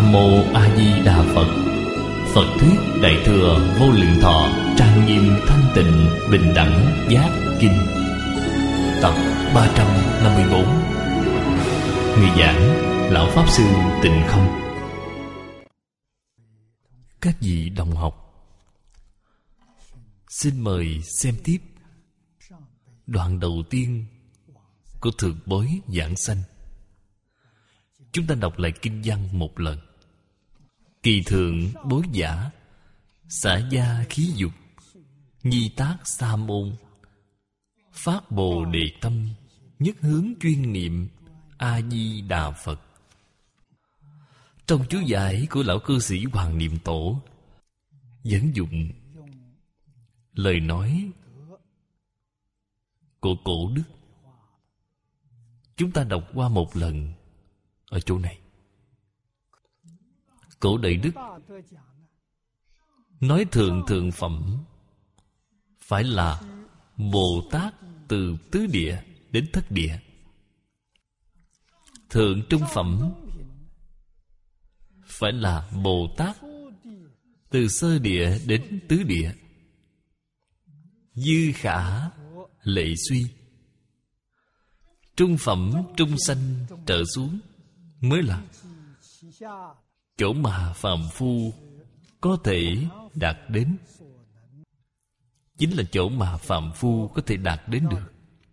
Nam Mô A Di Đà Phật. Phật thuyết Đại thừa Vô Lượng Thọ trang nghiêm thanh tịnh bình đẳng giác kinh. Tập 354. Người giảng Lão Pháp Sư Tịnh Không. Các vị đồng học, xin mời xem tiếp đoạn đầu tiên của Thượng Bối Giảng Sanh. Chúng ta đọc lại kinh văn một lần. Kỳ thượng bối giả, xả gia khí dục, nhi tác sa môn, phát bồ đề tâm, nhất hướng chuyên niệm A Di Đà Phật. Trong chú giải của lão cư sĩ Hoàng Niệm Tổ dẫn dụng lời nói của cổ đức. Chúng ta đọc qua một lần ở chỗ này. Cổ Đại Đức nói thượng thượng phẩm phải là Bồ Tát từ tứ địa đến thất địa. Thượng trung phẩm phải là Bồ Tát từ sơ địa đến tứ địa. Dư khả lệ suy. Trung phẩm trung sanh trở xuống mới là chỗ mà phàm phu có thể đạt đến. Chính là chỗ mà phàm phu có thể đạt đến được.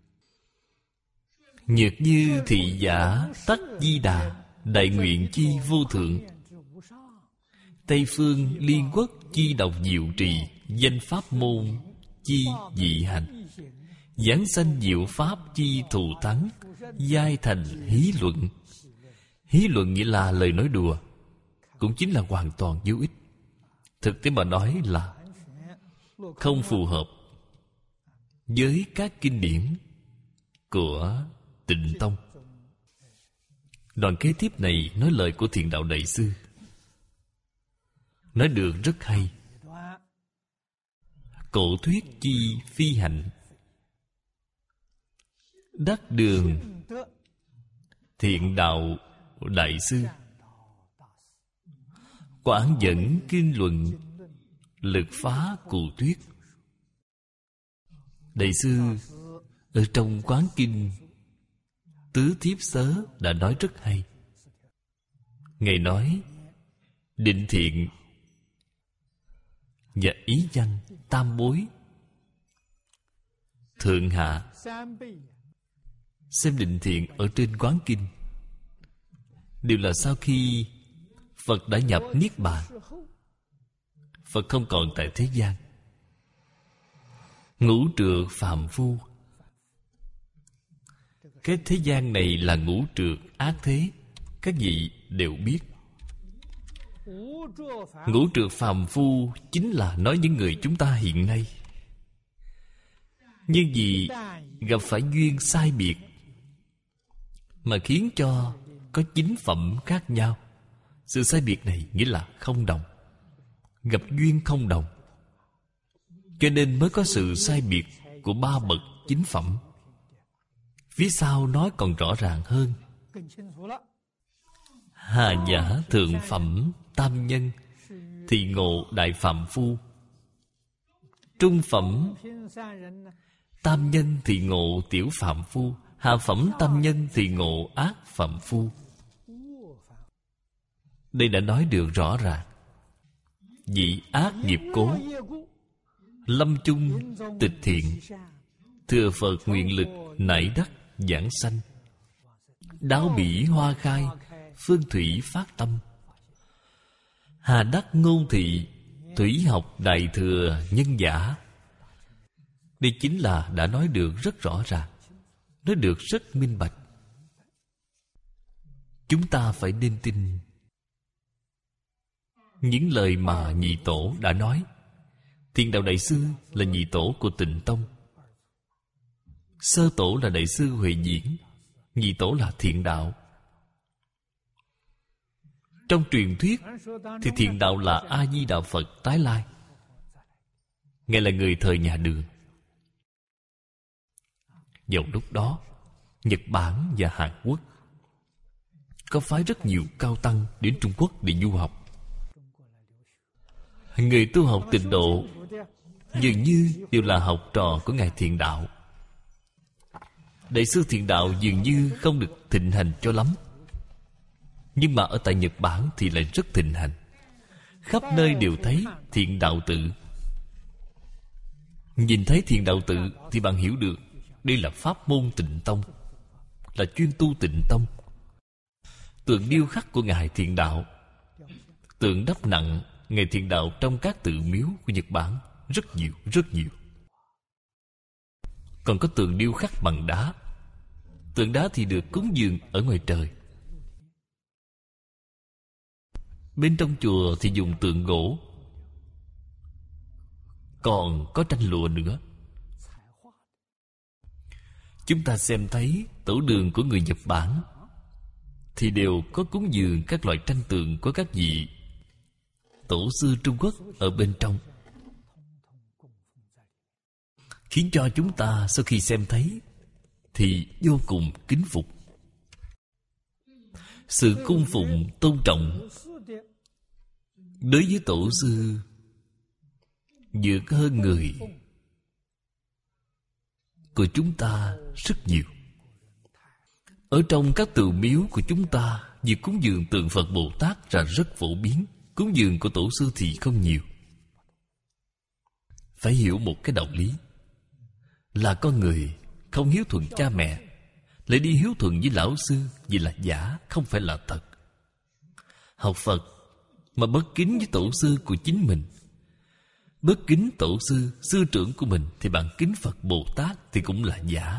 Nhược như thị giả tắc di đà, đại nguyện chi vô thượng. Tây phương liên quốc chi độc diệu trì, danh pháp môn chi dị hành. Giảng sanh diệu pháp chi thù thắng, giai thành hí luận. Hí luận nghĩa là lời nói đùa, cũng chính là hoàn toàn vô ích. Thực tế mà nói là không phù hợp với các kinh điển của Tịnh Tông. Đoạn kế tiếp này nói lời của Thiền Đạo Đại Sư, nói được rất hay. Cổ thuyết chi phi hạnh, đắc đường Thiện Đạo Đại Sư, quảng dẫn kinh luận, lực phá cù thuyết. Đại sư ở trong quán kinh Tứ Thiếp Sớ đã nói rất hay. Ngài nói định thiện và ý văn tam bối thượng hạ. Xem định thiện ở trên quán kinh đều là sau khi Phật đã nhập Niết Bàn, Phật không còn tại thế gian. Ngũ trược phàm phu, cái thế gian này là ngũ trược ác thế, các vị đều biết. Ngũ trược phàm phu chính là nói những người chúng ta hiện nay. Nhưng vì gặp phải duyên sai biệt mà khiến cho có chính phẩm khác nhau. Sự sai biệt này nghĩa là không đồng, gặp duyên không đồng, cho nên mới có sự sai biệt của ba bậc chính phẩm. Phía sau nói còn rõ ràng hơn. Hà giả thượng phẩm tam nhân thì ngộ đại phạm phu, trung phẩm tam nhân thì ngộ tiểu phạm phu, hạ phẩm tam nhân thì ngộ ác phạm phu. Đây đã nói được rõ ràng. Vị ác nghiệp cố, lâm chung tịch thiện, thừa Phật nguyện lực nảy đắc giảng sanh. Đáo bỉ hoa khai, phương thủy phát tâm. Hà đắc ngôn thị, thủy học đại thừa nhân giả. Đây chính là đã nói được rất rõ ràng, nói được rất minh bạch. Chúng ta phải nên tin những lời mà nhị tổ đã nói. Thiền Đạo Đại Sư là nhị tổ của Tịnh Tông, sơ tổ là Đại sư Huệ Diễn, nhị tổ là Thiện Đạo. Trong truyền thuyết thì Thiện Đạo là A Di Đà Phật tái lai. Ngài là người thời nhà Đường. Vào lúc đó Nhật Bản và Hàn Quốc có phái rất nhiều cao tăng đến Trung Quốc để du học. Người tu học Tịnh độ dường như đều là học trò của Ngài Thiện Đạo. Đại sư Thiện Đạo dường như không được thịnh hành cho lắm, nhưng mà ở tại Nhật Bản thì lại rất thịnh hành. Khắp nơi đều thấy Thiện Đạo tự. Nhìn thấy Thiện Đạo tự thì bạn hiểu được đây là pháp môn Tịnh tông, là chuyên tu Tịnh tông. Tượng điêu khắc của Ngài Thiện Đạo, tượng đắp nặng Ngài Thiện Đạo trong các tự miếu của Nhật Bản rất nhiều, rất nhiều. Còn có tượng điêu khắc bằng đá. Tượng đá thì được cúng dường ở ngoài trời. Bên trong chùa thì dùng tượng gỗ. Còn có tranh lụa nữa. Chúng ta xem thấy tổ đường của người Nhật Bản thì đều có cúng dường các loại tranh tượng của các vị tổ sư Trung Quốc ở bên trong, khiến cho chúng ta sau khi xem thấy thì vô cùng kính phục. Sự cung phụng tôn trọng đối với tổ sư vượt hơn người của chúng ta rất nhiều. Ở trong các tự miếu của chúng ta, việc cúng dường tượng Phật Bồ Tát là rất phổ biến. Cúng dường của tổ sư thì không nhiều. Phải hiểu một cái đạo lý là con người không hiếu thuận cha mẹ lại đi hiếu thuận với lão sư, vì là giả, không phải là thật. Học Phật mà bất kính với tổ sư của chính mình, bất kính tổ sư, sư trưởng của mình, thì bạn kính Phật Bồ Tát thì cũng là giả.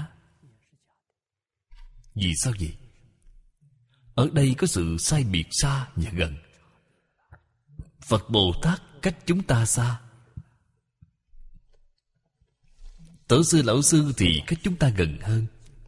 Vì sao vậy? Ở đây có sự sai biệt xa và gần. Phật Bồ Tát cách chúng ta xa, tổ sư lão sư thì cách chúng ta gần hơn.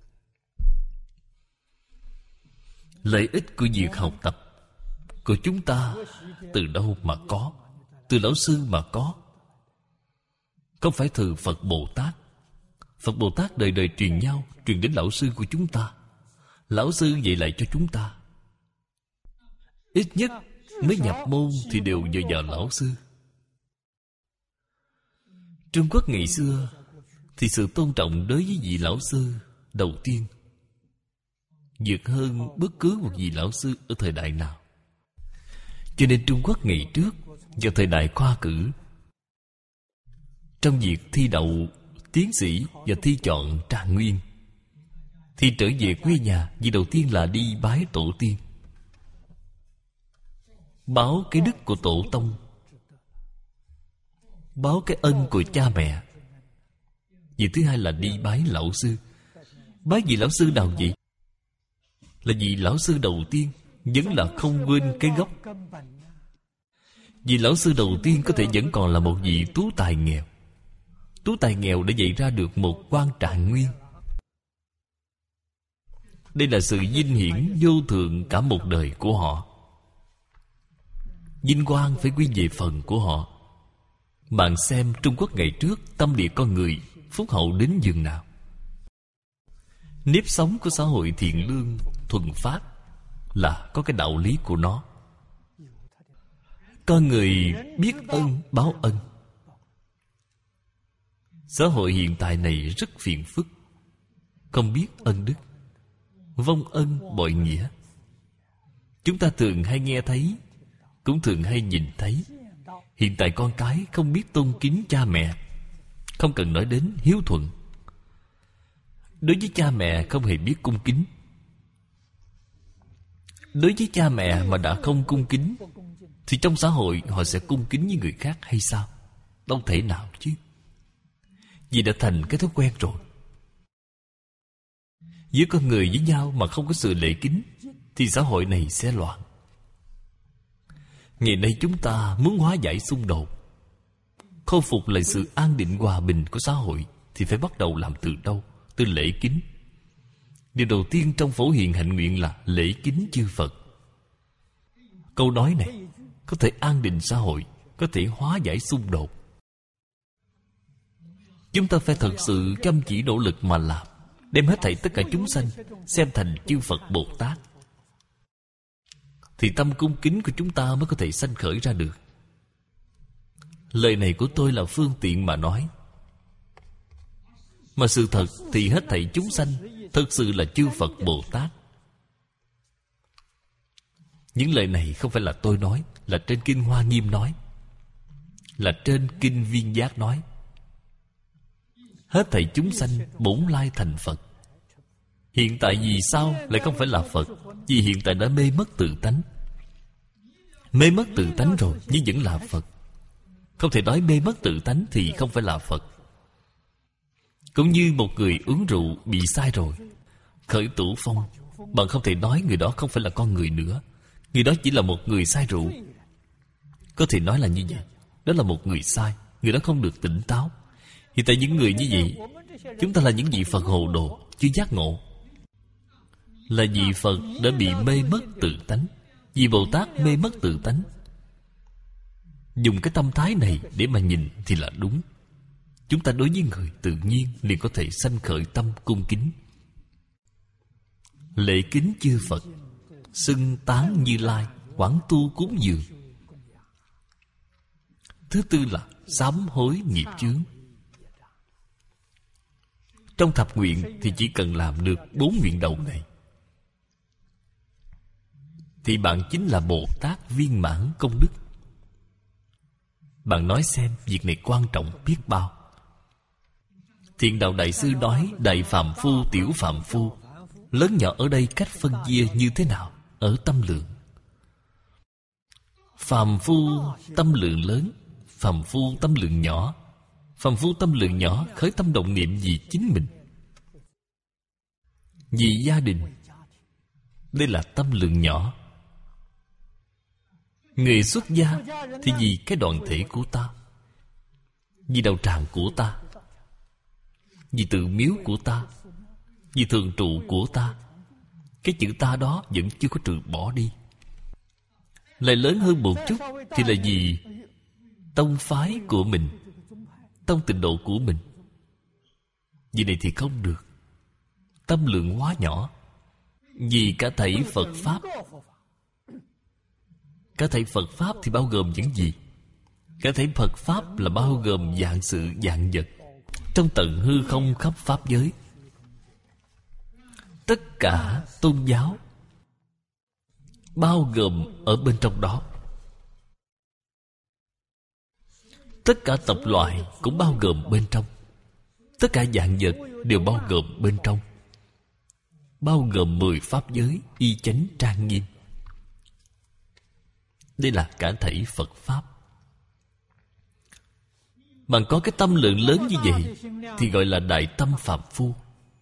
Lợi ích của việc học tập của chúng ta từ đâu mà có? Từ lão sư mà có. Không phải từ Phật Bồ Tát. Phật Bồ Tát đời đời truyền nhau, truyền đến lão sư của chúng ta. Lão sư dạy lại cho chúng ta. Ít nhất mới nhập môn thì đều nhờ vào lão sư. Trung Quốc ngày xưa thì sự tôn trọng đối với vị lão sư đầu tiên vượt hơn bất cứ một vị lão sư ở thời đại nào. Cho nên Trung Quốc ngày trước vào thời đại khoa cử, trong việc thi đậu tiến sĩ và thi chọn trạng nguyên, thì trở về quê nhà, việc đầu tiên là đi bái tổ tiên, báo cái đức của tổ tông, báo cái ân của cha mẹ. Việc thứ hai là đi bái lão sư. Bái vị lão sư nào vậy? Là vị lão sư đầu tiên, vẫn là không quên cái gốc. Vị lão sư đầu tiên có thể vẫn còn là một vị tú tài nghèo. Tú tài nghèo đã dạy ra được một quan trạng nguyên. Đây là sự vinh hiển vô thượng cả một đời của họ. Vinh quang phải quy về phần của họ. Bạn xem Trung Quốc ngày trước tâm địa con người phúc hậu đến nhường nào. Nếp sống của xã hội thiện lương, thuần phát là có cái đạo lý của nó. Con người biết ơn báo ân. Xã hội hiện tại này rất phiền phức, không biết ân đức, vong ân bội nghĩa. Chúng ta thường hay nghe thấy, cũng thường hay nhìn thấy. Hiện tại con cái không biết tôn kính cha mẹ, không cần nói đến hiếu thuận. Đối với cha mẹ không hề biết cung kính. Đối với cha mẹ mà đã không cung kính, thì trong xã hội họ sẽ cung kính với người khác hay sao? Đâu thể nào chứ. Vì đã thành cái thói quen rồi. Giữa con người với nhau mà không có sự lễ kính, thì xã hội này sẽ loạn. Ngày nay chúng ta muốn hóa giải xung đột, khôi phục lại sự an định hòa bình của xã hội, thì phải bắt đầu làm từ đâu? Từ lễ kính. Điều đầu tiên trong Phổ Hiền hạnh nguyện là lễ kính chư Phật. Câu nói này có thể an định xã hội, có thể hóa giải xung đột. Chúng ta phải thật sự chăm chỉ nỗ lực mà làm, đem hết thảy tất cả chúng sanh xem thành chư Phật Bồ Tát. thì tâm cung kính của chúng ta mới có thể sanh khởi ra được. Lời này của tôi là phương tiện mà nói, mà sự thật thì hết thảy chúng sanh thực sự là chư Phật Bồ Tát. Những lời này không phải là tôi nói, là trên Kinh Hoa Nghiêm nói, là trên Kinh Viên Giác nói. Hết thảy chúng sanh bổn lai thành Phật. Hiện tại vì sao lại không phải là Phật? Vì hiện tại đã mê mất tự tánh. Mê mất tự tánh rồi nhưng vẫn là Phật. Không thể nói mê mất tự tánh thì không phải là Phật. Cũng như một người uống rượu bị sai rồi, khởi tủ phong, bạn không thể nói người đó không phải là con người nữa. Người đó chỉ là một người sai rượu. Có thể nói là như vậy. Đó là một người sai. Người đó không được tỉnh táo. Hiện tại những người như vậy, chúng ta là những vị Phật hồ đồ, chưa giác ngộ, là vị Phật đã bị mê mất tự tánh. Vì Bồ Tát mê mất tự tánh. Dùng cái tâm thái này để mà nhìn thì là đúng. Chúng ta đối với người tự nhiên liền có thể sanh khởi tâm cung kính. Lễ kính chư Phật, xưng tán Như Lai, quảng tu cúng dường. Thứ tư là sám hối nghiệp chướng. Trong thập nguyện thì chỉ cần làm được 4 nguyện đầu này thì bạn chính là Bồ Tát viên mãn công đức. Bạn nói xem việc này quan trọng biết bao. Thiện Đạo Đại Sư nói đại phàm phu, tiểu phàm phu, lớn nhỏ ở đây cách phân chia như thế nào? Ở tâm lượng. Phàm phu tâm lượng lớn, phàm phu tâm lượng nhỏ. Phàm phu tâm lượng nhỏ khởi tâm động niệm vì chính mình, vì gia đình. Đây là tâm lượng nhỏ. Người xuất gia thì vì cái đoàn thể của ta, vì đạo tràng của ta, vì tự miếu của ta, vì thường trụ của ta. Cái chữ ta đó vẫn chưa có trừ bỏ đi. Lại lớn hơn một chút thì là vì tông phái của mình, tông tịnh độ của mình. Vì này thì không được. Tâm lượng quá nhỏ. Vì cả thảy Phật Pháp. Cả thảy Phật Pháp thì bao gồm những gì? Cả thảy Phật Pháp là bao gồm vạn sự vạn vật trong tận hư không khắp Pháp giới. Tất cả tôn giáo bao gồm ở bên trong đó. Tất cả tập loại cũng bao gồm bên trong. Tất cả vạn vật đều bao gồm bên trong. Bao gồm 10 Pháp giới y chánh trang nghiêm. Đây là cả thảy Phật Pháp. Bạn có cái tâm lượng lớn như vậy thì gọi là đại tâm phàm phu.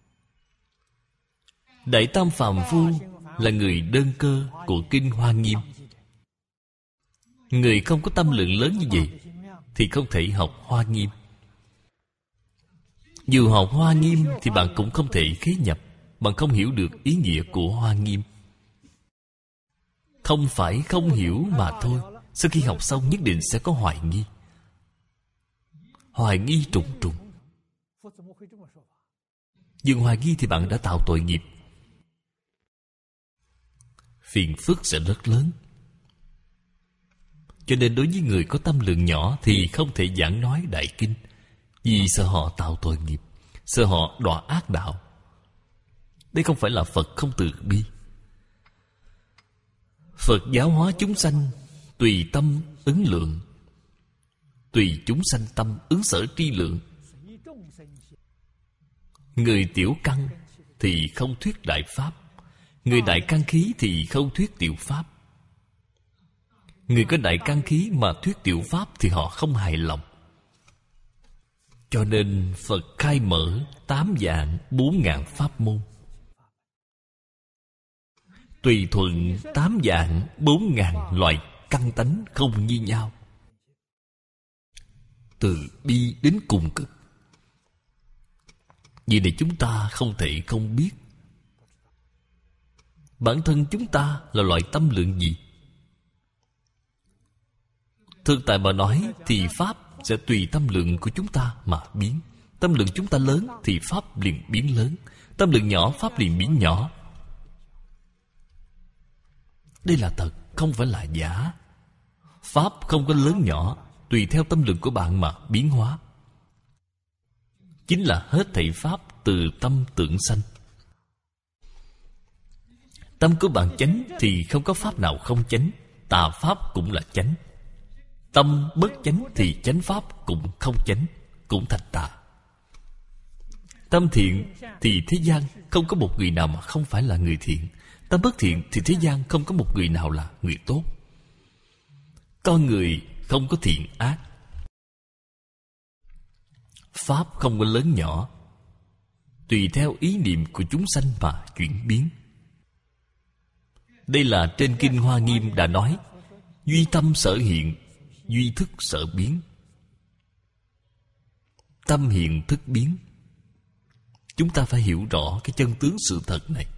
Đại tâm phàm phu là người đơn cơ của Kinh Hoa Nghiêm. Người không có tâm lượng lớn như vậy thì không thể học Hoa Nghiêm. Dù học Hoa Nghiêm thì bạn cũng không thể khế nhập. Bạn không hiểu được ý nghĩa của Hoa Nghiêm. Không phải không hiểu mà thôi. Sau khi học xong nhất định sẽ có hoài nghi. Hoài nghi trùng trùng. Dừng hoài nghi thì bạn đã tạo tội nghiệp. Phiền phức sẽ rất lớn. Cho nên đối với người có tâm lượng nhỏ thì không thể giảng nói đại kinh. Vì sợ họ tạo tội nghiệp, sợ họ đọa ác đạo. Đây không phải là Phật không từ bi. Phật giáo hóa chúng sanh tùy tâm ứng lượng, tùy chúng sanh tâm ứng sở tri lượng. Người tiểu căn thì không thuyết đại pháp, người đại căn khí thì không thuyết tiểu pháp. Người có đại căn khí mà thuyết tiểu pháp thì họ không hài lòng. Cho nên Phật khai mở 8 vạn 4 ngàn pháp môn, tùy thuận 8 vạn 4 ngàn loại căn tánh không như nhau, từ bi đến cùng cực. Vì này chúng ta không thể không biết bản thân chúng ta là loại tâm lượng gì. Thực tại mà nói thì pháp sẽ tùy tâm lượng của chúng ta mà biến. Tâm lượng chúng ta lớn thì pháp liền biến lớn, tâm lượng nhỏ pháp liền biến nhỏ. Đây là thật, không phải là giả. Pháp không có lớn nhỏ, tùy theo tâm lượng của bạn mà biến hóa. Chính là hết thảy Pháp từ tâm tưởng sanh. Tâm của bạn chánh thì không có Pháp nào không chánh. Tà Pháp cũng là chánh. Tâm bất chánh thì chánh Pháp cũng không chánh, cũng thành tà. Tâm thiện thì thế gian không có một người nào mà không phải là người thiện. Tâm bất thiện thì thế gian không có một người nào là người tốt. Con người không có thiện ác. Pháp không có lớn nhỏ, tùy theo ý niệm của chúng sanh mà chuyển biến. Đây là trên Kinh Hoa Nghiêm đã nói: duy tâm sở hiện, duy thức sở biến. Tâm hiện thức biến. Chúng ta phải hiểu rõ cái chân tướng sự thật này.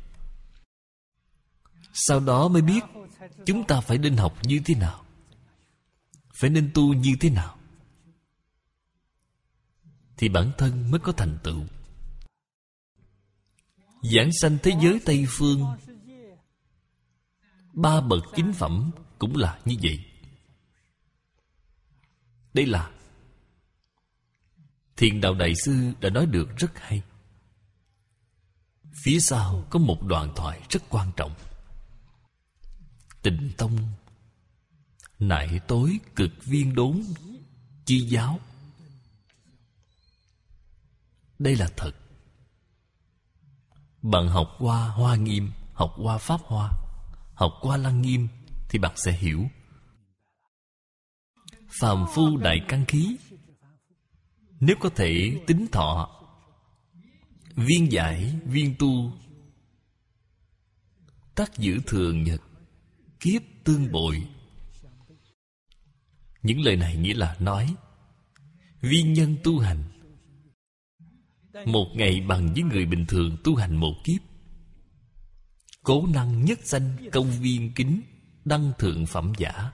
Sau đó mới biết chúng ta phải nên học như thế nào, phải nên tu như thế nào, thì bản thân mới có thành tựu. Giảng sanh thế giới Tây Phương, 3 bậc chính phẩm cũng là như vậy. Đây là Thiền Đạo Đại Sư đã nói được rất hay. Phía sau có một đoạn thoại rất quan trọng. Tịnh Tông nại tối cực viên đốn chi giáo. Đây là thật. Bạn học qua Hoa Nghiêm, học qua Pháp Hoa, học qua Lăng Nghiêm thì bạn sẽ hiểu. Phàm phu đại căn khí, nếu có thể tính thọ, viên giải, viên tu, tắc giữ thường nhật, kiếp tương bội. Những lời này nghĩa là nói viên nhân tu hành một ngày bằng với người bình thường tu hành một kiếp. Cố năng nhất danh công viên kính, đăng thượng phẩm giả.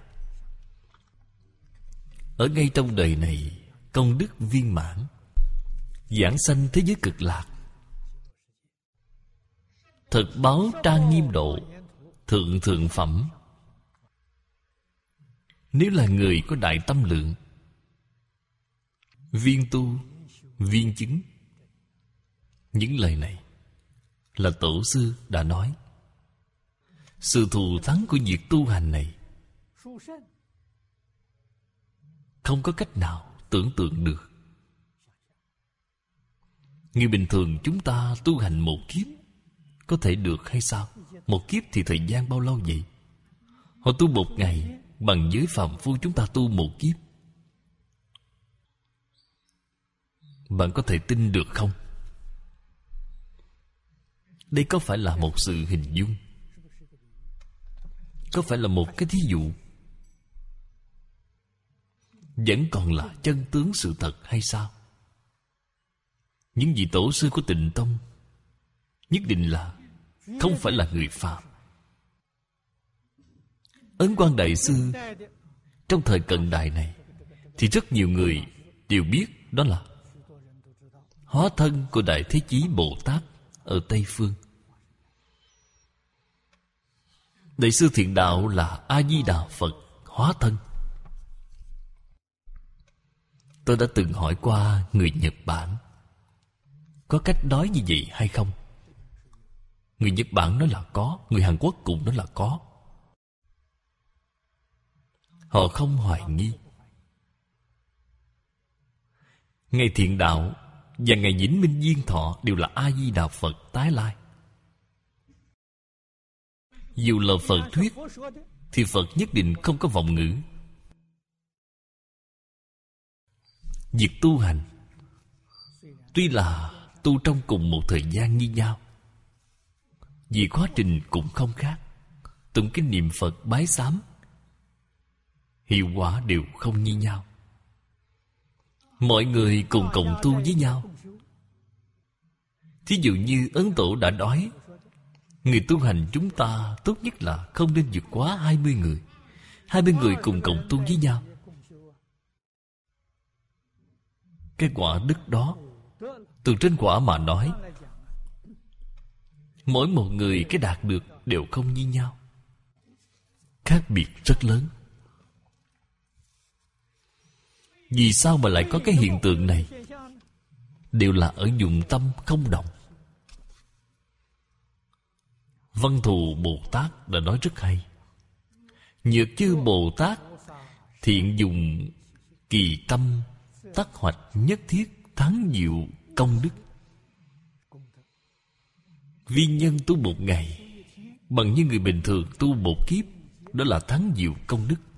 Ở ngay trong đời này, công đức viên mãn, giảng sanh thế giới cực lạc. Thực báo trang nghiêm độ, thượng thượng phẩm. Nếu là người có đại tâm lượng, viên tu, viên chứng. Những lời này là Tổ sư đã nói. Sự thù thắng của việc tu hành này không có cách nào tưởng tượng được. Người bình thường chúng ta tu hành một kiếp có thể được hay sao? Một kiếp thì thời gian bao lâu vậy? Họ tu một ngày bằng với phàm phu chúng ta tu một kiếp. Bạn có thể tin được không? Đây có phải là một sự hình dung? Có phải là một cái thí dụ? Vẫn còn là chân tướng sự thật hay sao? Những vị tổ sư của Tịnh Tông nhất định là không phải là người phàm. Ấn Quang Đại Sư trong thời cận đại này thì rất nhiều người đều biết đó là hóa thân của Đại Thế Chí Bồ Tát ở Tây Phương. Đại sư Thiện Đạo là A-di-đà Phật hóa thân. Tôi đã từng hỏi qua người Nhật Bản, có cách nói như vậy hay không? Người Nhật Bản nói là có, người Hàn Quốc cũng nói là có. Họ không hoài nghi. Ngày Thiện Đạo và ngày Vĩnh Minh Viên Thọ đều là A-di-đà Phật tái lai. Dù là Phật thuyết thì Phật nhất định không có vọng ngữ. Việc tu hành tuy là tu trong cùng một thời gian như nhau, vì quá trình cũng không khác. Tụng kinh niệm Phật bái sám, hiệu quả đều không như nhau. Mọi người cùng cộng tu với nhau. Thí dụ như Ấn Tổ đã nói, người tu hành chúng ta tốt nhất là không nên vượt quá 20 người. 20 người cùng cộng tu với nhau. Cái quả đức đó, từ trên quả mà nói, mỗi một người cái đạt được đều không như nhau. khác biệt rất lớn. Vì sao mà lại có cái hiện tượng này? Đều là ở dụng tâm không động. Văn Thù Bồ Tát đã nói rất hay: Nhược chư Bồ Tát thiện dùng kỳ tâm, tác hoạch nhất thiết thắng diệu công đức. Vi nhân tu một ngày bằng như người bình thường tu một kiếp, đó là thắng diệu công đức.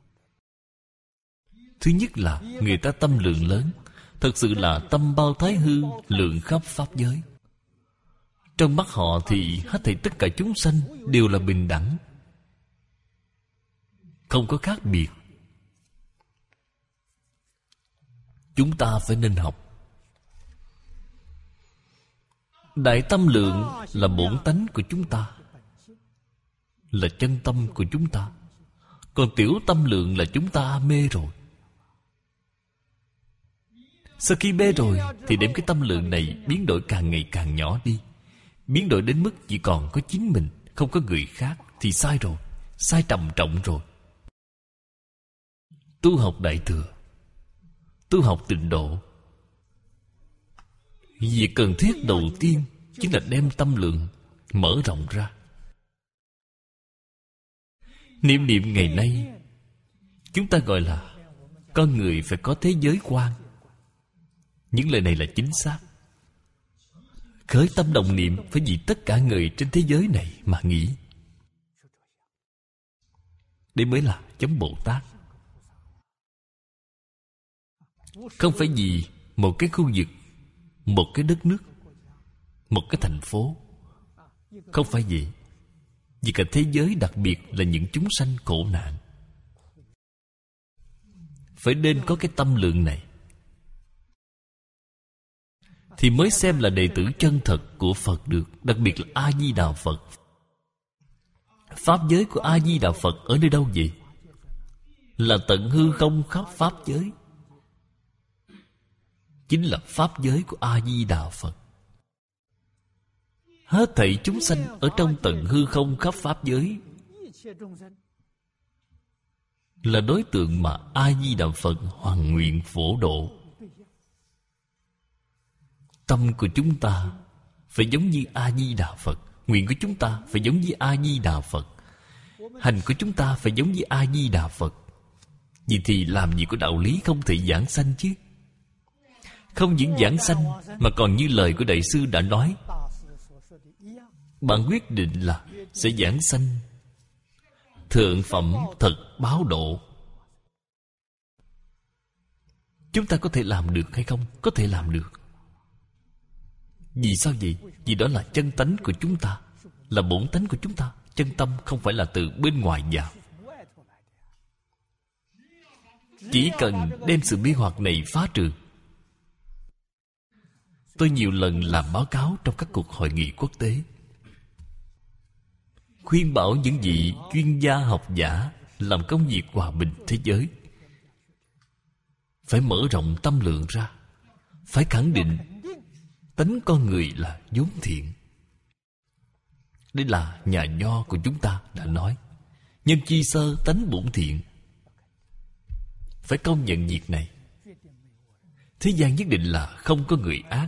Thứ nhất là người ta tâm lượng lớn, thật sự là tâm bao thái hư, lượng khắp pháp giới. Trong mắt họ thì hết thảy tất cả chúng sanh đều là bình đẳng, không có khác biệt. Chúng ta phải nên học. Đại tâm lượng là bổn tánh của chúng ta, là chân tâm của chúng ta. Còn tiểu tâm lượng là chúng ta mê rồi. Sau khi mê rồi thì đem cái tâm lượng này biến đổi càng ngày càng nhỏ đi, biến đổi đến mức chỉ còn có chính mình, không có người khác, thì sai rồi, sai trầm trọng rồi. Tu học Đại Thừa, tu học Tịnh Độ, việc cần thiết đầu tiên chính là đem tâm lượng mở rộng ra. Niệm niệm ngày nay chúng ta gọi là con người phải có thế giới quan. Những lời này là chính xác. Khởi tâm động niệm phải vì tất cả người trên thế giới này mà nghĩ. Đây mới là giống Bồ Tát. Không phải vì một cái khu vực, một cái đất nước, một cái thành phố. Không phải vậy. Vì cả thế giới, đặc biệt là những chúng sanh khổ nạn. Phải nên có cái tâm lượng này thì mới xem là đệ tử chân thật của Phật được. Đặc biệt là A-di-đà Phật. Pháp giới của A-di-đà Phật ở nơi đâu vậy? Là tận hư không khắp pháp giới. Chính là pháp giới của A-di-đà Phật. Hết thảy chúng sanh ở trong tận hư không khắp pháp giới là đối tượng mà A-di-đà Phật hoàn nguyện phổ độ. Tâm của chúng ta phải giống như A-di-đà Phật, nguyện của chúng ta phải giống như A-di-đà Phật, hành của chúng ta phải giống như A-di-đà Phật. Vì thì làm gì có đạo lý không thể giảng sanh chứ? Không những giảng sanh mà còn như lời của Đại sư đã nói, bạn quyết định là sẽ giảng sanh thượng phẩm thật báo độ. Chúng ta có thể làm được hay không? Có thể làm được. Vì sao vậy? Vì đó là chân tánh của chúng ta, là bổn tánh của chúng ta. Chân tâm không phải là từ bên ngoài vào. Chỉ cần đem sự mê hoặc này phá trừ. Tôi nhiều lần làm báo cáo trong các cuộc hội nghị quốc tế, khuyên bảo những vị chuyên gia học giả làm công việc hòa bình thế giới phải mở rộng tâm lượng ra, phải khẳng định tánh con người là vốn thiện. Đây là nhà Nho của chúng ta đã nói, nhân chi sơ tánh bổn thiện. Phải công nhận việc này. Thế gian nhất định là không có người ác.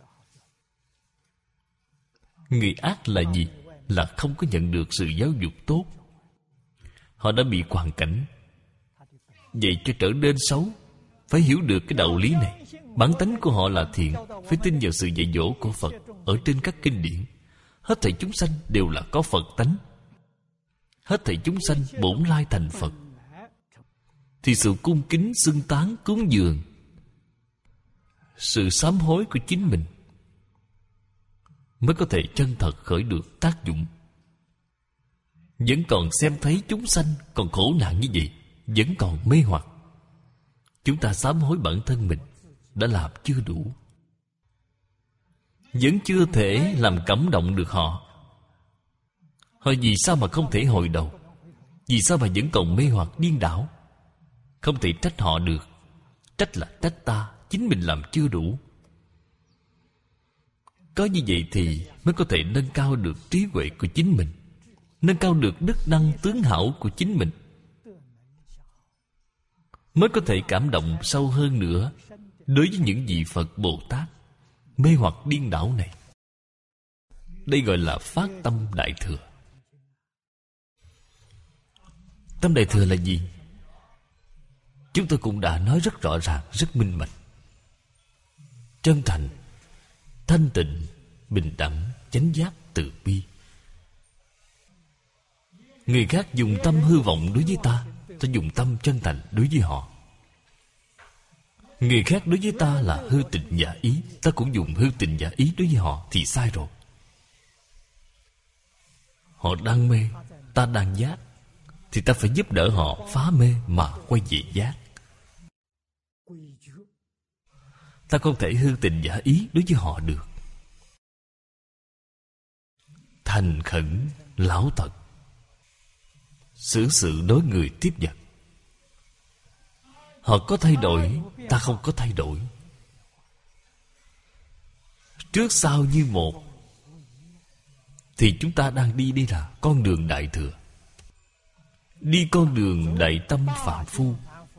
Người ác là gì? Là không có nhận được sự giáo dục tốt. Họ đã bị hoàn cảnh vậy cho trở nên xấu. Phải hiểu được cái đạo lý này. Bản tánh của họ là thiện. Phải tin vào sự dạy dỗ của Phật ở trên các kinh điển. Hết thảy chúng sanh đều là có Phật tánh. Hết thảy chúng sanh bổn lai thành Phật. Thì sự cung kính xưng tán cúng dường, sự sám hối của chính mình mới có thể chân thật khởi được tác dụng. Vẫn còn xem thấy chúng sanh còn khổ nạn như vậy, vẫn còn mê hoặc, chúng ta sám hối bản thân mình đã làm chưa đủ. Vẫn chưa thể làm cảm động được họ. Họ vì sao mà không thể hồi đầu? Vì sao mà vẫn còn mê hoặc điên đảo? Không thể trách họ được. Trách là trách ta, chính mình làm chưa đủ. Có như vậy thì mới có thể nâng cao được trí huệ của chính mình. nâng cao được đức năng tướng hảo của chính mình, mới có thể cảm động sâu hơn nữa đối với những vị Phật Bồ Tát mê hoặc điên đảo này. Đây gọi là phát tâm Đại Thừa. Tâm Đại Thừa là gì? Chúng tôi cũng đã nói rất rõ ràng, rất minh bạch. Chân thành, thanh tịnh, bình đẳng, chánh giác, từ bi. Người khác dùng tâm hư vọng đối với ta, ta dùng tâm chân thành đối với họ. Người khác đối với ta là hư tình giả ý, ta cũng dùng hư tình giả ý đối với họ, thì sai rồi. Họ đang mê, ta đang giác, thì ta phải giúp đỡ họ phá mê mà quay về giác. Ta không thể hư tình giả ý đối với họ được. Thành khẩn, lão thật, xử sự đối người tiếp vật. Họ có thay đổi, ta không có thay đổi. Trước sau như một, thì chúng ta đang đi là con đường Đại Thừa, đi con đường đại tâm phàm phu.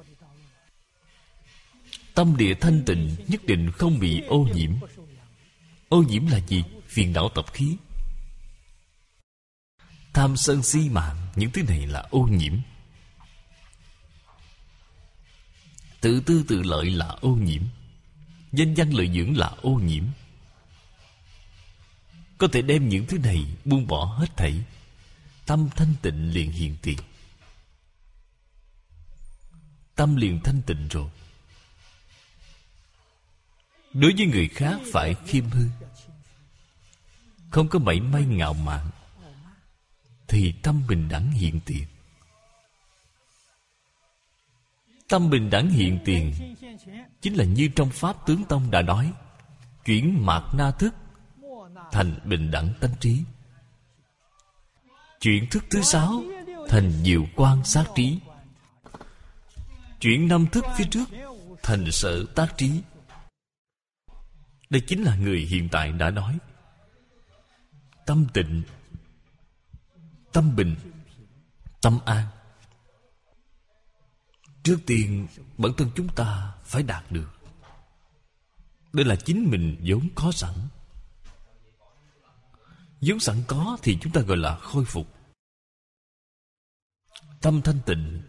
Tâm địa thanh tịnh nhất định không bị ô nhiễm. Ô nhiễm là gì? Phiền não tập khí, tham sân si mạng, những thứ này là ô nhiễm. Tự tư tự lợi là ô nhiễm. Danh văn lợi dưỡng là ô nhiễm. Có thể đem những thứ này buông bỏ hết thảy, tâm thanh tịnh liền hiện tiền. Tâm liền thanh tịnh rồi. Đối với người khác phải khiêm hư, không có mảy may ngạo mạn, thì tâm bình đẳng hiện tiền. Tâm bình đẳng hiện tiền chính là như trong Pháp Tướng Tông đã nói, chuyển mạt na thức thành bình đẳng tánh trí, chuyển thức thứ 6 thành diệu quan sát trí, chuyển 5 thức phía trước thành sở tác trí. Đây chính là người hiện tại đã nói. Tâm tịnh, tâm bình, tâm an. Trước tiên bản thân chúng ta phải đạt được. Đây là chính mình vốn có sẵn. Vốn sẵn có thì chúng ta gọi là khôi phục. Tâm thanh tịnh,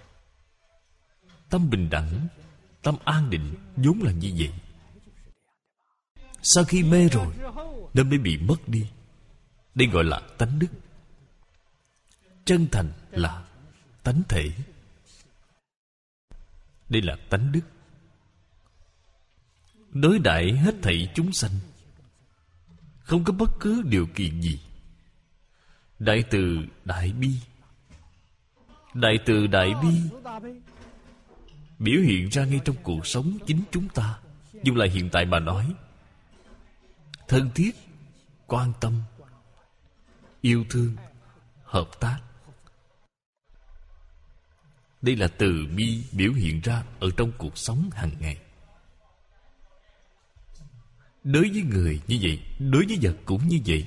tâm bình đẳng, tâm an định vốn là như vậy. Sau khi mê rồi, nó mới bị mất đi. Đây gọi là tánh đức. Chân thành là tánh thể. Đây là tánh đức. Đối đãi hết thảy chúng sanh, không có bất cứ điều kiện gì. Đại từ đại bi. Đại từ đại bi biểu hiện ra ngay trong cuộc sống chính chúng ta. Dùng lại hiện tại mà nói, thân thiết, quan tâm, yêu thương, hợp tác. Đây là từ bi biểu hiện ra ở trong cuộc sống hàng ngày. Đối với người như vậy, đối với vật cũng như vậy,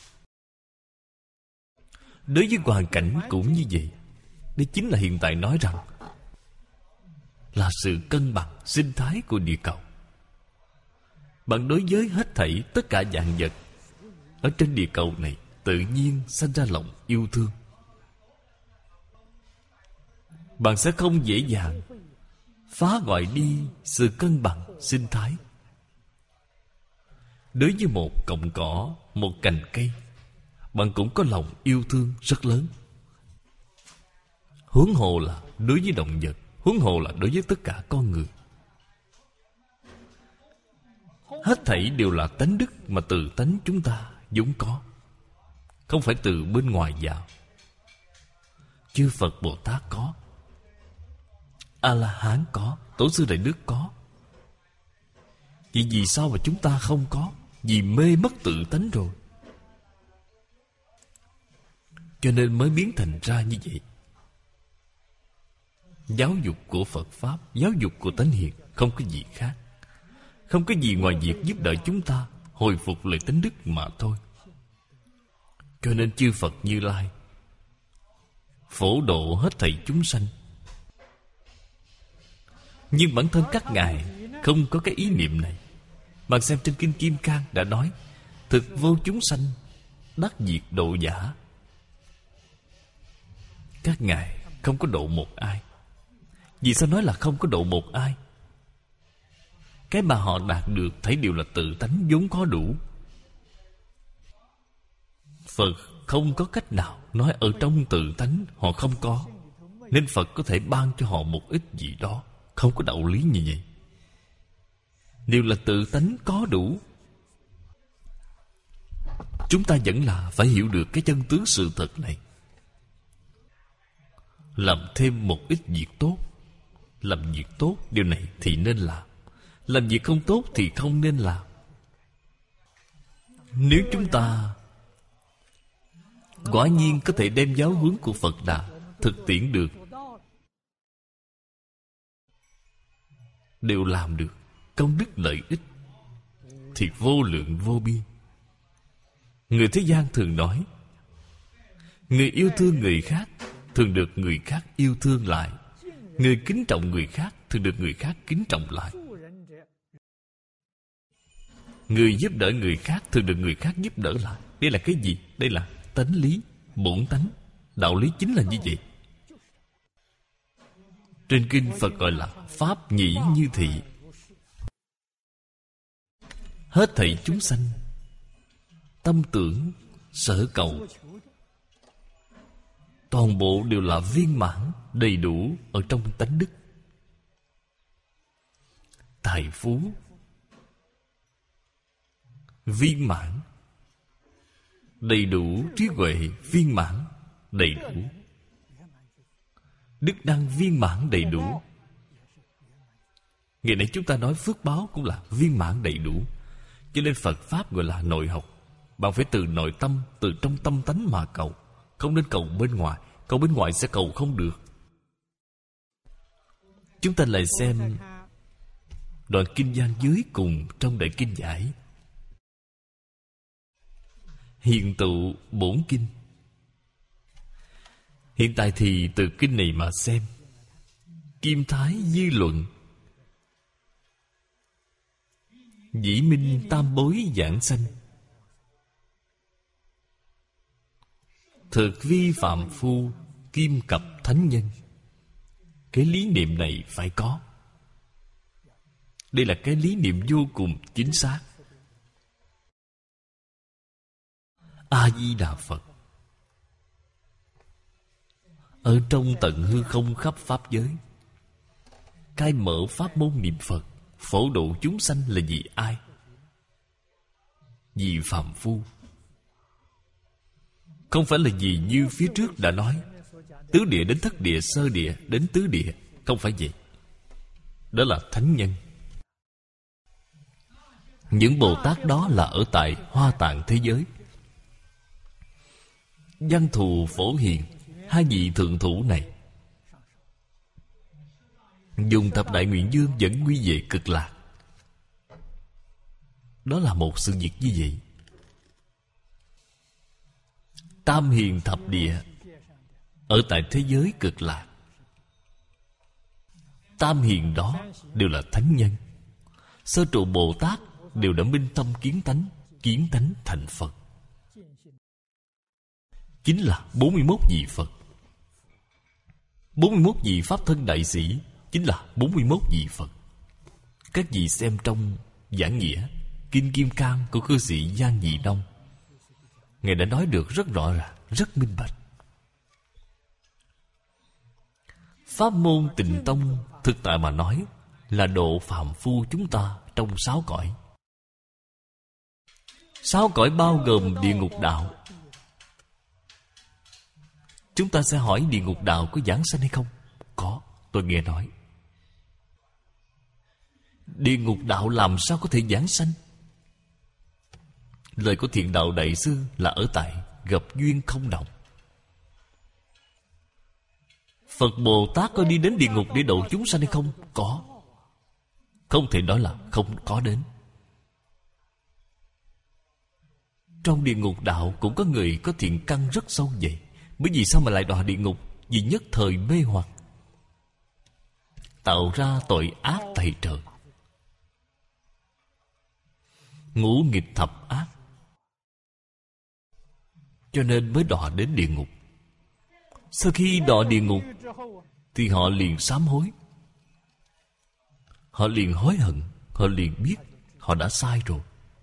đối với hoàn cảnh cũng như vậy. Đây chính là hiện tại nói rằng là sự cân bằng sinh thái của địa cầu. Bạn đối với hết thảy tất cả vạn vật ở trên địa cầu này tự nhiên sanh ra lòng yêu thương. Bạn sẽ không dễ dàng phá hoại đi sự cân bằng sinh thái. Đối với một cọng cỏ, một cành cây, bạn cũng có lòng yêu thương rất lớn. Huống hồ là đối với động vật, huống hồ là đối với tất cả con người. Hết thảy đều là tánh đức mà từ tánh chúng ta vốn có, không phải từ bên ngoài vào. Chư Phật Bồ Tát có, A-la-hán có, Tổ sư Đại Đức có. Vì sao mà chúng ta không có? Vì mê mất tự tánh rồi, cho nên mới biến thành ra như vậy. Giáo dục của Phật Pháp, giáo dục của Tánh Hiền, không có gì khác. Không có gì ngoài việc giúp đỡ chúng ta hồi phục lại tánh đức mà thôi. Cho nên chư Phật Như Lai phổ độ hết thảy chúng sanh. Nhưng bản thân các ngài không có cái ý niệm này. Bạn xem trên Kinh Kim Cang đã nói: thực vô chúng sanh, đắc diệt độ giả. Các ngài không có độ một ai. Vì sao nói là không có độ một ai? Cái mà họ đạt được thấy đều là tự tánh vốn có đủ. Phật không có cách nào nói ở trong tự tánh họ không có, nên Phật có thể ban cho họ một ít gì đó. Không có đạo lý như vậy. Đều là tự tánh có đủ. Chúng ta vẫn là phải hiểu được cái chân tướng sự thật này. Làm thêm một ít việc tốt. Làm việc tốt, điều này thì nên làm. Làm việc không tốt thì không nên làm. Nếu chúng ta quả nhiên có thể đem giáo huấn của Phật Đà thực tiễn được, đều làm được, công đức lợi ích thì vô lượng vô biên. Người thế gian thường nói, người yêu thương người khác thường được người khác yêu thương lại. Người kính trọng người khác thường được người khác kính trọng lại. Người giúp đỡ người khác thường được người khác giúp đỡ lại. Đây là cái gì? Đây là tánh lý, bổn tánh. Đạo lý chính là như vậy. Trên kinh Phật gọi là pháp nhĩ như thị. Hết thảy chúng sanh tâm tưởng sở cầu toàn bộ đều là viên mãn đầy đủ ở trong tánh đức. Tài phú viên mãn đầy đủ, trí huệ viên mãn đầy đủ, đức năng viên mãn đầy đủ. Ngày nay chúng ta nói phước báo cũng là viên mãn đầy đủ. Cho nên Phật Pháp gọi là nội học. Bạn phải từ nội tâm, từ trong tâm tánh mà cầu. Không nên cầu bên ngoài. Cầu bên ngoài sẽ cầu không được. Chúng ta lại xem đoạn kinh văn dưới cùng trong Đại Kinh Giải. Hiện tụ bổn kinh. Hiện tại thì từ kinh này mà xem, Kim Thái Dư Luận, Dĩ Minh Tam Bối Giảng Sanh, Thực vi phạm phu, Kim Cập Thánh Nhân. Cái lý niệm này phải có. Đây là cái lý niệm vô cùng chính xác. A-di-đà Phật ở trong tận hư không khắp pháp giới khai mở pháp môn niệm Phật, phổ độ chúng sanh là vì ai? Vì phàm phu. Không phải là vì như phía trước đã nói, tứ địa đến thất địa, sơ địa đến tứ địa. Không phải vậy. Đó là thánh nhân. Những Bồ Tát đó là ở tại Hoa Tạng thế giới. Văn Thù Phổ Hiền, hai vị thượng thủ này dùng thập đại nguyện dương dẫn quy về cực lạc. Đó là một sự việc như vậy. Tam hiền thập địa ở tại thế giới cực lạc. Tam hiền đó đều là thánh nhân. Sơ trụ Bồ Tát đều đã minh tâm kiến tánh thành Phật. Chính là 41 vị Phật. 41 vị Pháp thân đại sĩ chính là 41 vị Phật. Các vị xem trong giảng nghĩa Kinh Kim Cang của cư sĩ Giang Nhị Đông, Ngài đã nói được rất rõ ràng, rất minh bạch. Pháp môn Tịnh Tông thực tại mà nói là độ phàm phu chúng ta trong 6 cõi. 6 cõi bao gồm địa ngục đạo. Chúng ta sẽ hỏi địa ngục đạo có giảng sanh hay không? Có, tôi nghe nói. Địa ngục đạo làm sao có thể giảng sanh? Lời của Thiện Đạo Đại Sư là ở tại gặp duyên không động. Phật Bồ Tát có đi đến địa ngục để độ chúng sanh hay không? Có. Không thể nói là không có đến. Trong địa ngục đạo cũng có người có thiện căn rất sâu vậy. Bởi vì sao mà lại đọa địa ngục? vì nhất thời mê hoặc, tạo ra tội ác tày trời, ngũ nghịch thập ác, cho nên mới đọa đến địa ngục. Sau khi đọa địa ngục thì họ liền sám hối, họ liền hối hận, họ liền biết họ đã sai rồi.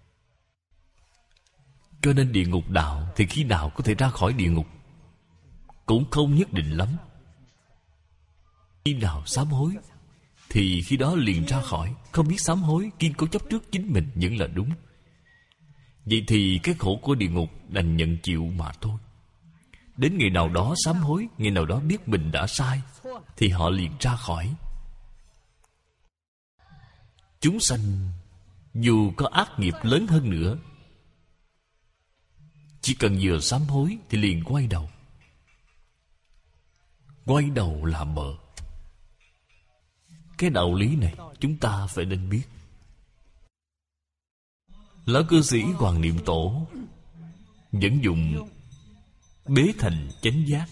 Cho nên địa ngục đạo thì khi nào có thể ra khỏi địa ngục cũng không nhất định lắm. Khi nào sám hối thì khi đó liền ra khỏi. Không biết sám hối, kiên cố chấp trước chính mình vẫn là đúng. Vậy thì cái khổ của địa ngục đành nhận chịu mà thôi. Đến ngày nào đó sám hối, ngày nào đó biết mình đã sai, thì họ liền ra khỏi. Chúng sanh dù có ác nghiệp lớn hơn nữa, chỉ cần vừa sám hối thì liền quay đầu. Quay đầu là bờ. Cái đạo lý này chúng ta phải nên biết. Lão cư sĩ Hoàng Niệm Tổ vẫn dùng bế thành chánh giác,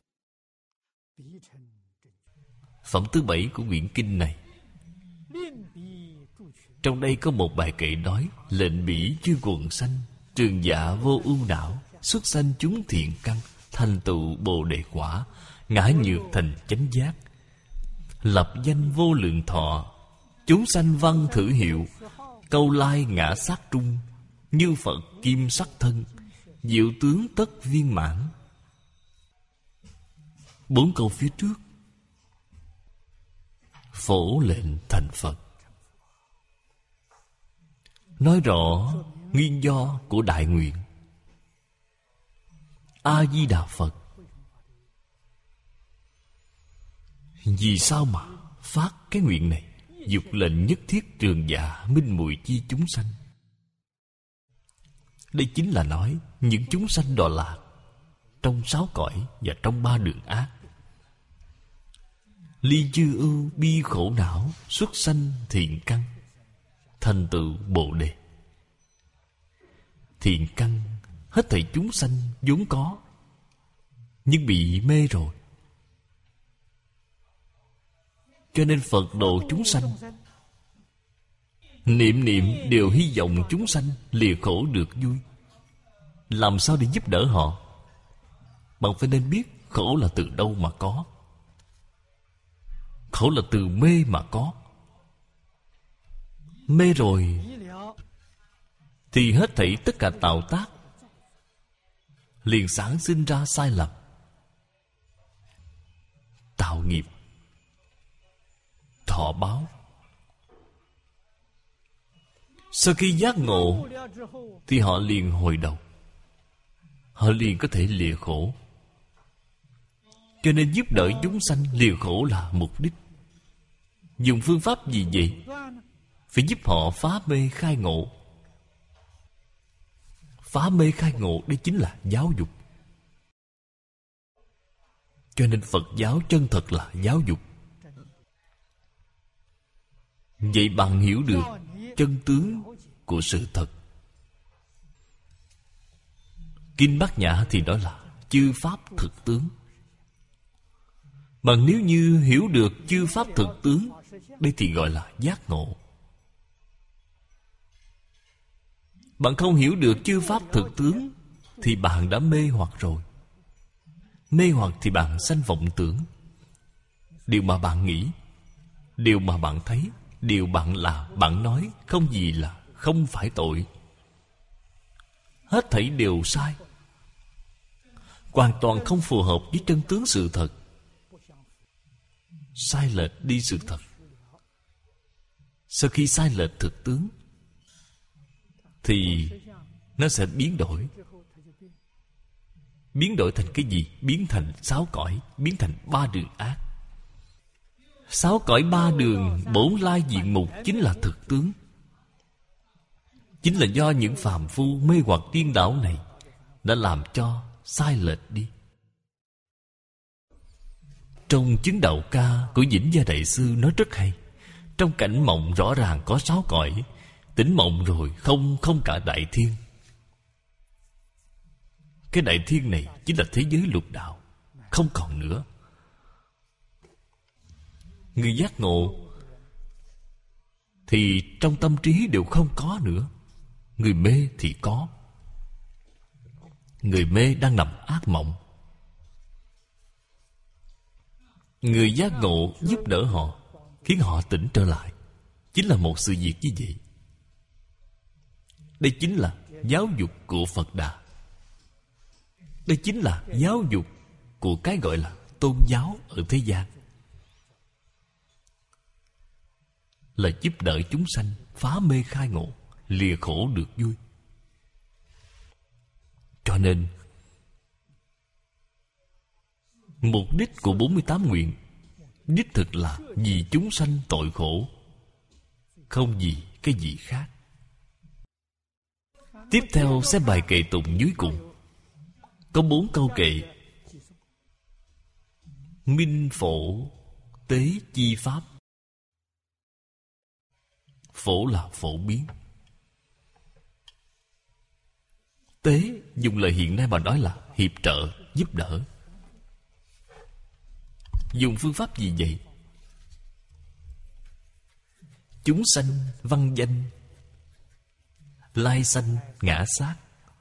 phẩm thứ 7 của quyển kinh này. Trong đây có một bài kệ nói: lệnh bỉ chư quần sanh, trường dạ vô ưu não, xuất sanh chúng thiện căn, thành tựu bồ đề quả, ngã nhược thành chánh giác, lập danh vô lượng thọ, chúng sanh văn thử hiệu, câu lai ngã sát trung, như Phật kim sắc thân, diệu tướng tất viên mãn. 4 câu phía trước phổ lệnh thành Phật, nói rõ nguyên do của đại nguyện. A Di Đà Phật vì sao mà phát cái nguyện này? Dục lệnh nhất thiết trường dạ minh muội chi chúng sanh. Đây chính là nói những chúng sanh đọa lạc trong 6 cõi và trong 3 đường ác, ly chư ưu bi khổ não, xuất sanh thiện căn, thành tựu bồ đề. Thiện căn hết thảy chúng sanh vốn có, nhưng bị mê rồi. Cho nên Phật độ chúng sanh, niệm niệm đều hy vọng chúng sanh lìa khổ được vui. Làm sao để giúp đỡ họ? Bạn phải nên biết khổ là từ đâu mà có. Khổ là từ mê mà có. Mê rồi thì hết thảy tất cả tạo tác liền sản sinh ra sai lầm, tạo nghiệp, thọ báo. Sau khi giác ngộ thì họ liền hồi đầu, họ liền có thể lìa khổ. Cho nên giúp đỡ chúng sanh lìa khổ là mục đích. Dùng phương pháp gì vậy? Phải giúp họ phá mê khai ngộ. Phá mê khai ngộ, đây chính là giáo dục. Cho nên Phật giáo chân thật là giáo dục. Vậy bạn hiểu được chân tướng của sự thật. Kinh Bát Nhã thì đó là chư pháp thực tướng. Mà nếu như hiểu được chư pháp thực tướng, đây thì gọi là giác ngộ. Bạn không hiểu được chư pháp thực tướng thì bạn đã mê hoặc rồi. Mê hoặc thì bạn sanh vọng tưởng. Điều mà bạn nghĩ, điều mà bạn thấy, điều bạn làm, bạn nói, không gì là không phải tội. Hết thảy đều sai, hoàn toàn không phù hợp với chân tướng sự thật. Sai lệch đi sự thật. Sau khi sai lệch thực tướng thì nó sẽ biến đổi. Biến đổi thành cái gì? Biến thành 6 cõi, biến thành 3 đường ác. 6 cõi 3 đường bổn lai diện mục chính là thực tướng. Chính là do những phàm phu mê hoặc điên đảo này đã làm cho sai lệch đi. Trong chứng đạo ca của Vĩnh Gia Đại Sư nói rất hay. Trong cảnh mộng rõ ràng có 6 cõi, tỉnh mộng rồi không cả đại thiên. Cái đại thiên này chính là thế giới lục đạo, không còn nữa. Người giác ngộ thì trong tâm trí đều không có nữa. Người mê thì có. Người mê đang nằm ác mộng. Người giác ngộ giúp đỡ họ, khiến họ tỉnh trở lại. Chính là một sự việc như vậy. Đây chính là giáo dục của Phật Đà. Đây chính là giáo dục của cái gọi là tôn giáo ở thế gian. Là giúp đỡ chúng sanh phá mê khai ngộ, lìa khổ được vui. Cho nên mục đích của 48 nguyện đích thực là vì chúng sanh tội khổ, không vì cái gì khác. Tiếp theo sẽ bài kệ tụng dưới cùng. Có 4 câu kệ. Minh phổ tế chi pháp. Phổ là phổ biến. Tế dùng lời hiện nay mà nói là hiệp trợ, giúp đỡ. Dùng phương pháp gì vậy? Chúng sanh văn danh, lai sanh ngã sát.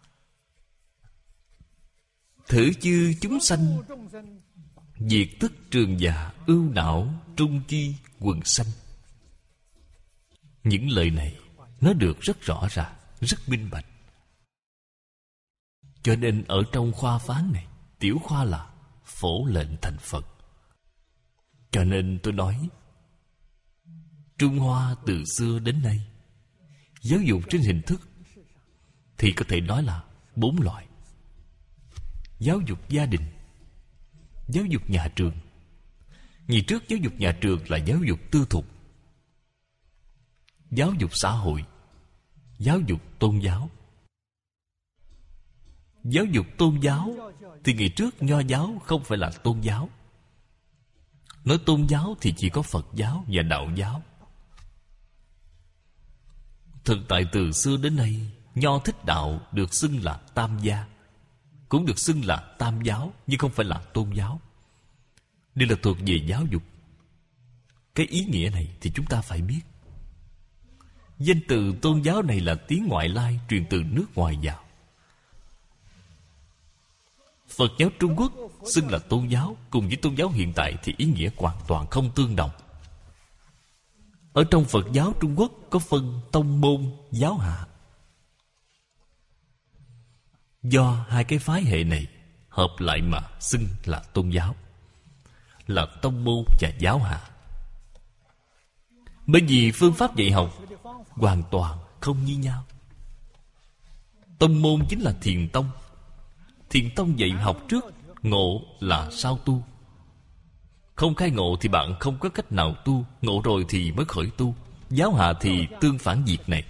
Thử chư chúng sanh, diệt tức trường già, ưu não, trung chi, quần sanh. Những lời này nó được rất rõ ràng, rất minh bạch. Cho nên ở trong khoa phán này, tiểu khoa là phổ lệnh thành Phật. Cho nên tôi nói, Trung Hoa từ xưa đến nay, giáo dục trên hình thức thì có thể nói là 4 loại. Giáo dục gia đình, giáo dục nhà trường. Ngày trước giáo dục nhà trường là giáo dục tư thục, giáo dục xã hội, giáo dục tôn giáo. Giáo dục tôn giáo thì ngày trước Nho giáo không phải là tôn giáo. Nói tôn giáo thì chỉ có Phật giáo và Đạo giáo. Thực tại từ xưa đến nay, Nho Thích Đạo được xưng là Tam gia, cũng được xưng là Tam giáo, nhưng không phải là tôn giáo. Đây là thuộc về giáo dục. Cái ý nghĩa này thì chúng ta phải biết. Danh từ tôn giáo này là tiếng ngoại lai truyền từ nước ngoài vào. Phật giáo Trung Quốc xưng là tôn giáo, cùng với tôn giáo hiện tại thì ý nghĩa hoàn toàn không tương đồng. Ở trong Phật giáo Trung Quốc có phân tông môn, giáo hạ. Do hai cái phái hệ này hợp lại mà xưng là tôn giáo, là tông môn và giáo hạ. Bởi vì phương pháp dạy học hoàn toàn không như nhau. Tông môn chính là thiền tông. Thiền tông dạy học trước, ngộ là sau tu. Không khai ngộ thì bạn không có cách nào tu, ngộ rồi thì mới khởi tu. Giáo hạ thì tương phản việc này,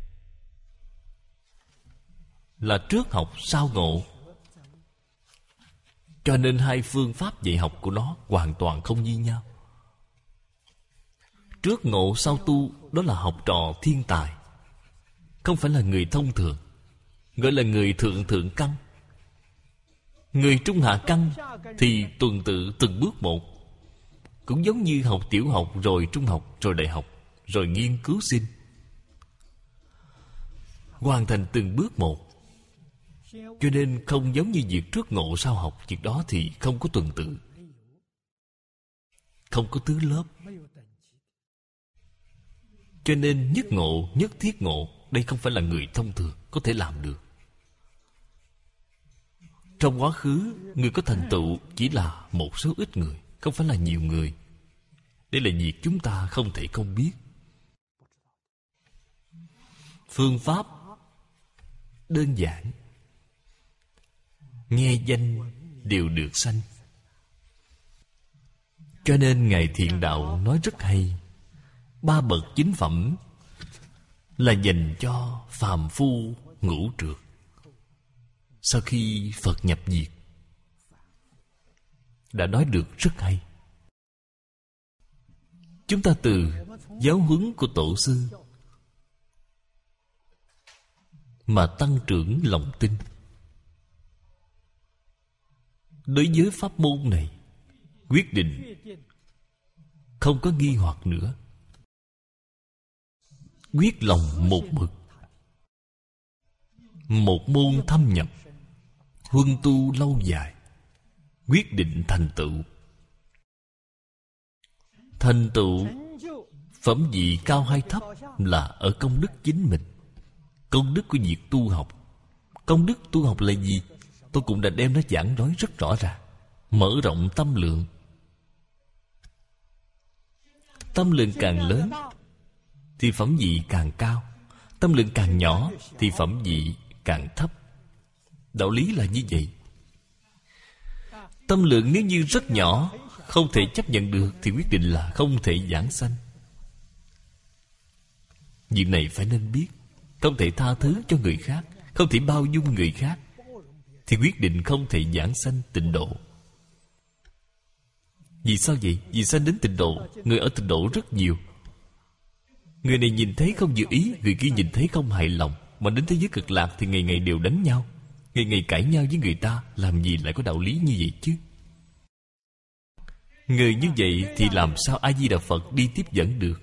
là trước học sau ngộ. Cho nên hai phương pháp dạy học của nó hoàn toàn không như nhau. Trước ngộ sau tu, đó là học trò thiên tài, không phải là người thông thường, gọi là người thượng căn. Người trung hạ căn thì tuần tự từng bước một, cũng giống như học tiểu học rồi trung học rồi đại học rồi nghiên cứu sinh, hoàn thành từng bước một. Cho nên không giống như việc trước ngộ sau học. Việc đó thì không có tuần tự, không có tứ lớp. Cho nên nhất ngộ, nhất thiết ngộ, đây không phải là người thông thường có thể làm được. Trong quá khứ, người có thành tựu chỉ là một số ít người, không phải là nhiều người. Đây là việc chúng ta không thể không biết. Phương pháp đơn giản, nghe danh đều được sanh. Cho nên Ngài Thiện Đạo nói rất hay. 3 bậc chính phẩm là dành cho phàm phu ngũ trượt. Sau khi Phật nhập diệt, đã nói được rất hay. Chúng ta từ giáo huấn của tổ sư mà tăng trưởng lòng tin. Đối với pháp môn này, quyết định không có nghi hoặc nữa. Quyết lòng một mực, một môn thâm nhập, huân tu lâu dài, quyết định thành tựu. Thành tựu phẩm vị cao hay thấp là ở công đức chính mình, công đức của việc tu học. Công đức tu học là gì? Tôi cũng đã đem nó giảng nói rất rõ ràng. Mở rộng tâm lượng. Tâm lượng càng lớn thì phẩm vị càng cao. Tâm lượng càng nhỏ thì phẩm vị càng thấp. Đạo lý là như vậy. Tâm lượng nếu như rất nhỏ, không thể chấp nhận được, thì quyết định là không thể giảng sanh. Việc này phải nên biết. Không thể tha thứ cho người khác, không thể bao dung người khác, thì quyết định không thể giảng sanh tịnh độ. Vì sao vậy? Vì sanh đến tịnh độ, người ở tịnh độ rất nhiều. Người này nhìn thấy không vừa ý, người kia nhìn thấy không hài lòng, mà đến thế giới cực lạc thì ngày ngày đều đánh nhau, ngày ngày cãi nhau với người ta. Làm gì lại có đạo lý như vậy chứ? Người như vậy thì làm sao A-di-đà Phật đi tiếp dẫn được?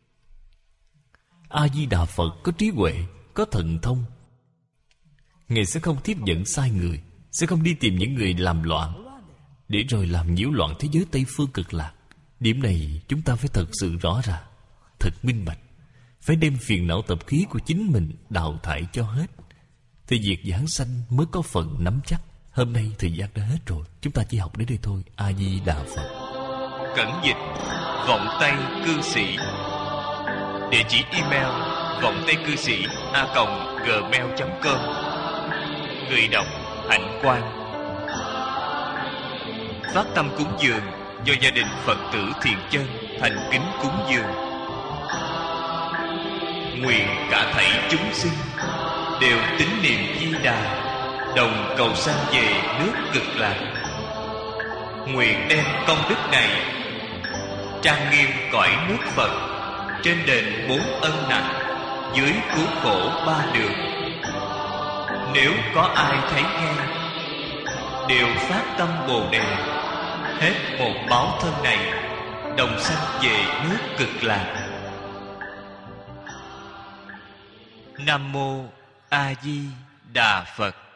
A-di-đà Phật có trí huệ, có thần thông. Ngài sẽ không tiếp dẫn sai người, sẽ không đi tìm những người làm loạn, để rồi làm nhiễu loạn thế giới Tây Phương cực lạc. Điểm này chúng ta phải thật sự rõ ràng, thật minh bạch. Phải đem phiền não tập khí của chính mình đào thải cho hết, thì việc giảng sanh mới có phần nắm chắc. Hôm nay thời gian đã hết rồi, chúng ta chỉ học đến đây thôi. A-di-đà Phật. Cẩn dịch vọng tây cư sĩ. Địa chỉ email vọng tây cư sĩ @gmail.com. Người đọc Hạnh Quang. Phát tâm cúng dường do gia đình Phật tử Thiện Chân thành kính cúng dường. Nguyện cả thảy chúng sinh đều tín niệm Di Đà, đồng cầu sanh về nước Cực Lạc. Nguyện đem công đức này trang nghiêm cõi nước Phật, trên đền 4 ân nặng, dưới cứu khổ 3 đường. Nếu có ai thấy nghe, đều phát tâm Bồ Đề, hết một báo thân này, đồng sanh về nước Cực Lạc. Nam mô A Di Đà Phật.